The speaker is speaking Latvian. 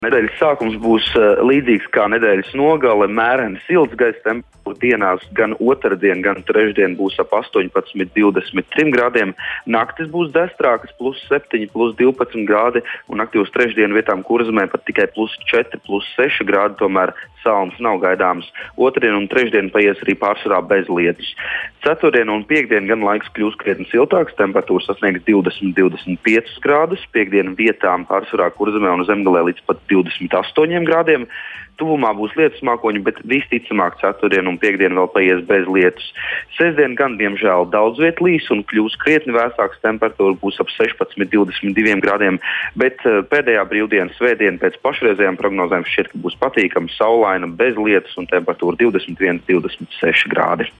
Nedēļas sākums būs līdzīgs kā nedēļas nogale, mēreni silts gaisa temperatūra dienās gan otrdien, gan trešdien būs ap 18–23 grādiem. Naktis būs destrākas +7, +12 grādi, un naktī uz trešdienu vietām Kurzemē pat tikai +4, +6 grādi, tomēr salnas nav gaidāmas. Otrdien un trešdien paies arī pārsvarā bez lietus. Ceturtdien un piekdien gan laiks kļūs krietni siltāks, temperatūra sasniegs 20–25 grādus, piekdien vietām pārsvarā Kurzemē un Zemgalē līdz pat 28 grādiem. Tuvumā būs lietus mākoņi, bet visticamāk ceturtdien un piekdien vēl paies bez lietus. Sestdien gan, diemžēl, daudz viet līs un kļūs krietni vēsāks, temperatūra būs ap 16–22 grādiem, bet pēdējā brīvdiena svētdiena pēc pašreizējām prognozēm šķiet, ka būs patīkama, saulaina, bez lietus un temperatūra 21–26 grādi.